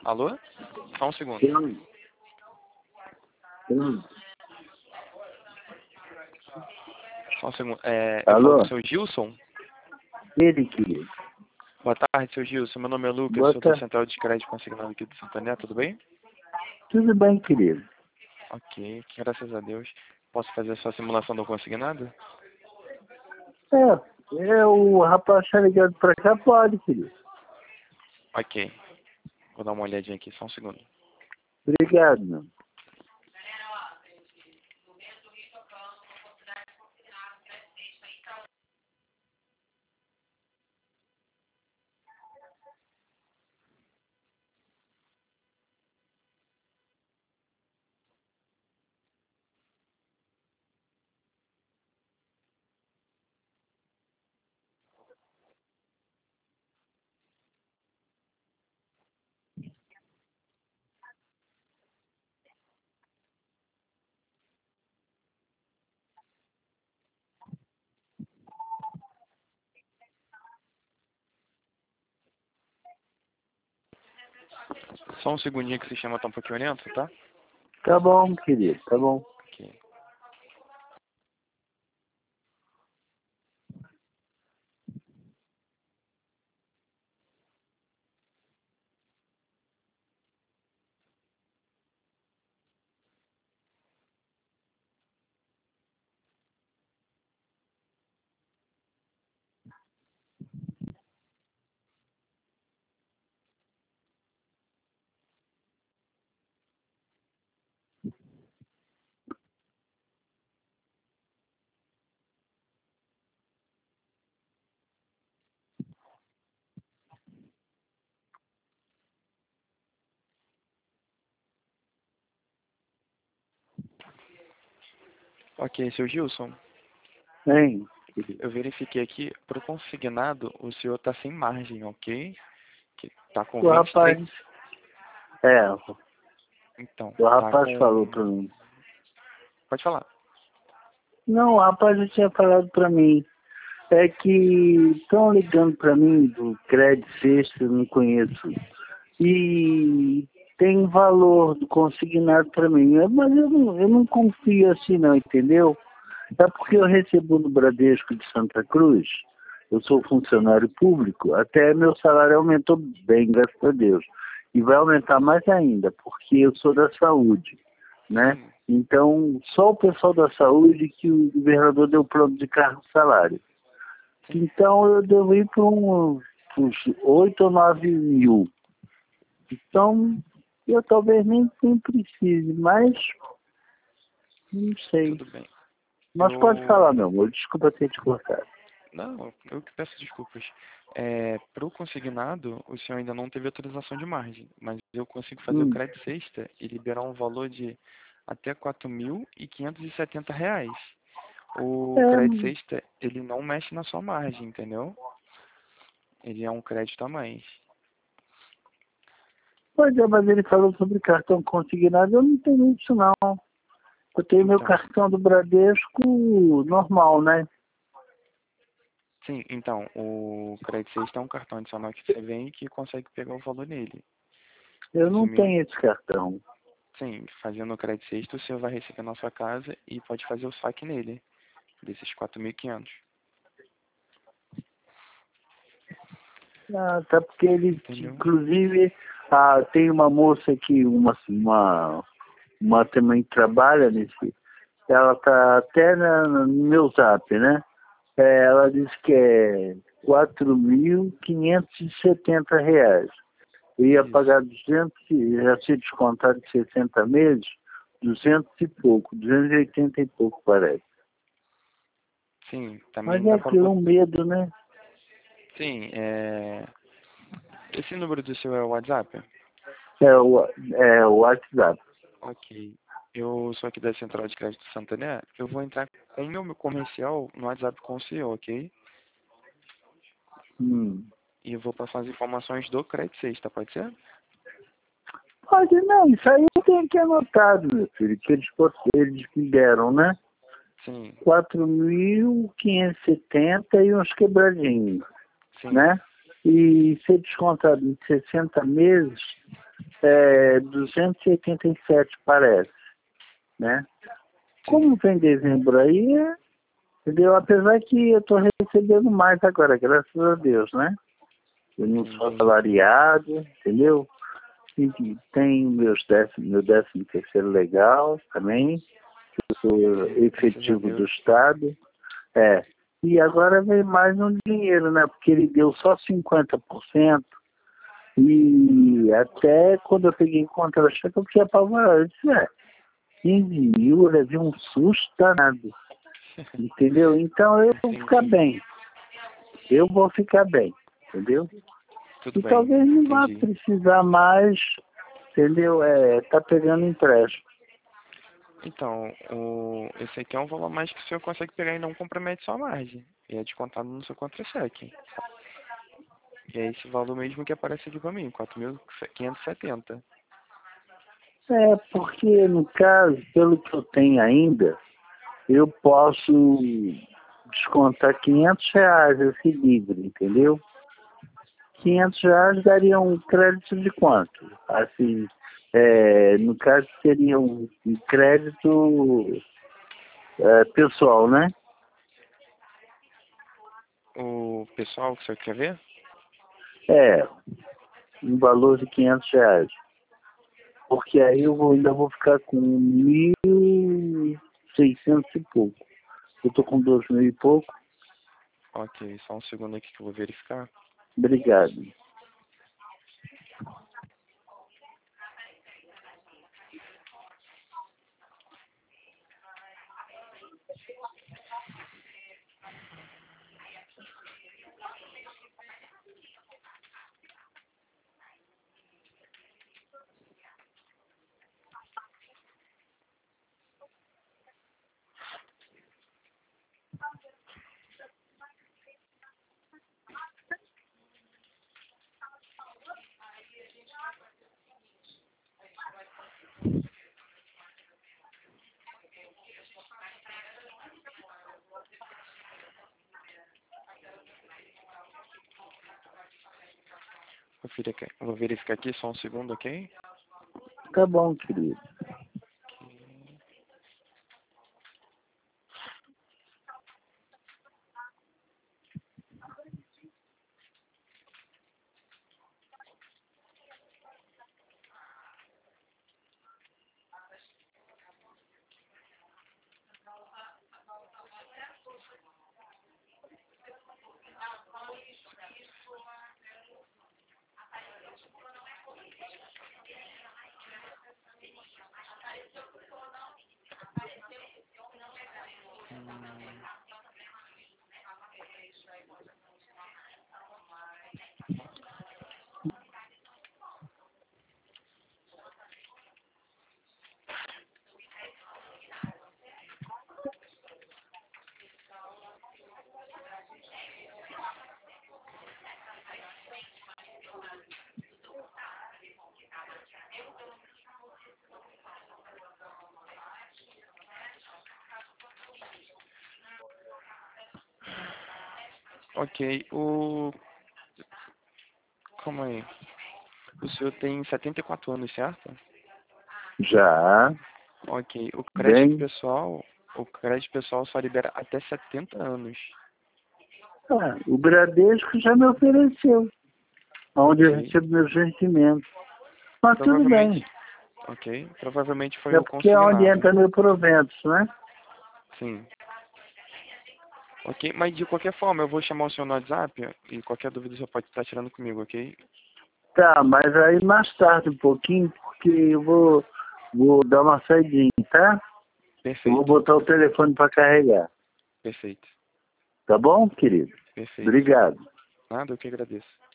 Alô? Só um segundo. Sim. Só um segundo. Eu falo Alô? com o seu Gilson? Ele, querido. Boa tarde, seu Gilson. Meu nome é Lucas, sou da Bota. Central de Crédito Consignado aqui do Santander, tudo bem? Tudo bem, querido. Ok, graças a Deus. Posso fazer a sua simulação do consignado? O rapaz tá ligado pra cá, pode, querido. Ok. Vou dar uma olhadinha aqui, só um segundo. Obrigado, meu. Só um segundinho que o sistema tá um pouquinho lento, tá? Tá bom, querido, tá bom. Ok. Ok, seu Gilson, Hein, querido. eu verifiquei aqui, para o consignado, o senhor tá sem margem, ok? Que tá com O rapaz. 23. É, Então, o tá rapaz falou com... pra mim. Pode falar. Não, o rapaz já tinha falado pra mim. É que estão ligando pra mim do crédito sexta, eu não conheço. E tem valor do consignado para mim. Mas eu não confio assim não, entendeu? É porque eu Sim, recebo no Bradesco de Santa Cruz, eu sou funcionário público, até meu salário aumentou bem, graças a Deus. E vai aumentar mais ainda, porque eu sou da saúde, né? sim. Então, só o pessoal da saúde que o governador deu plano de cargo salário. Sim. Então, eu devo ir para uns 8 ou 9 mil. Então, eu talvez nem precise, mas não sei. Tudo bem. Mas pode Eu... falar, meu amor. Desculpa ter te cortado. Não, eu que peço desculpas. Para o consignado, o senhor ainda não teve autorização de margem, mas eu consigo fazer o Hum. crédito sexta e liberar um valor de até R$ 4.570. O crédito É, sexta, ele não mexe na sua margem, entendeu? Ele é um crédito a mais. pois é, mas ele falou sobre cartão consignado. Eu não tenho isso, não. Eu tenho meu Então, cartão do Bradesco normal, né? sim, então, o crédito sexta é um cartão adicional que você vem e que consegue pegar o valor nele. Eu não Resumindo, tenho esse cartão. sim, fazendo o crédito sexta, você vai receber na sua casa e pode fazer o saque nele, desses 4.500. Ah, até porque ele, Entendeu? inclusive, tem uma moça aqui, uma também que trabalha nesse. Ela tá até no meu zap, né? Ela disse que é R$ 4.570. Eu ia Isso. pagar 200, já tinha descontado de 60 meses, 200 e pouco, 280 e pouco parece. Sim, Mas também é dá para... aquilo, um medo, né? Sim, esse número do seu é o WhatsApp? É o WhatsApp. Ok. Eu sou aqui da Central de Crédito Santander. Eu vou entrar com o meu comercial no WhatsApp com o senhor, ok? Hum. E eu vou passar as informações do crédito sexta, pode ser? Pode não, isso aí eu tenho que anotado, meu filho, que eles me deram, né? Sim, 4.570 e uns quebradinhos, sim, né? E ser descontado em 60 meses, 287 parece, né? Como vem dezembro aí, entendeu? Apesar que eu estou recebendo mais agora, graças a Deus, né? Eu não sou assalariado, entendeu? E tem meu 13º legal também, eu sou efetivo do Estado. E agora vem mais um dinheiro, né? Porque ele deu só 50%. E até quando eu peguei contra-cheque, eu fiquei apavorado. Eu disse, 15 mil, eu levei um susto danado. Entendeu? Então eu vou ficar bem. Eu vou ficar bem, entendeu? Tudo E bem, talvez não vá entendi. precisar mais, entendeu? Tá pegando empréstimo. Então, esse aqui é um valor a mais que o senhor consegue pegar e não compromete sua margem. E é descontado no seu contra-cheque. E é esse valor mesmo que aparece aqui para mim, 4.570. Porque no caso, pelo que eu tenho ainda, eu posso descontar R$ 500 esse livre, entendeu? R$ 500 daria um crédito de quanto? Assim, no caso seria um crédito pessoal, né? O pessoal que o senhor quer ver? Um valor de R$ 500. Porque aí eu ainda vou ficar com 1.600 e pouco. Eu tô com 2.000 e pouco. Ok, só um segundo aqui que eu vou verificar. Obrigado. Vou verificar aqui, só um segundo, ok? Tá bom, querido. Ok, calma aí. O senhor tem 74 anos, certo? Já, Ok, bem. o crédito pessoal só libera até 70 anos. O Bradesco já me ofereceu, onde eu Ok, recebo meus rendimentos. Mas tudo bem. provavelmente, ok, provavelmente foi É o porque é onde consignado. entra meu proventos, né? Sim. Ok, mas de qualquer forma, eu vou chamar o senhor no WhatsApp e qualquer dúvida você pode estar tirando comigo, ok? Tá, mas aí mais tarde um pouquinho, porque eu vou dar uma saidinha, tá? Eu vou Perfeito, botar o telefone para carregar. perfeito, Tá bom, querido? perfeito. Obrigado. Nada, eu que agradeço.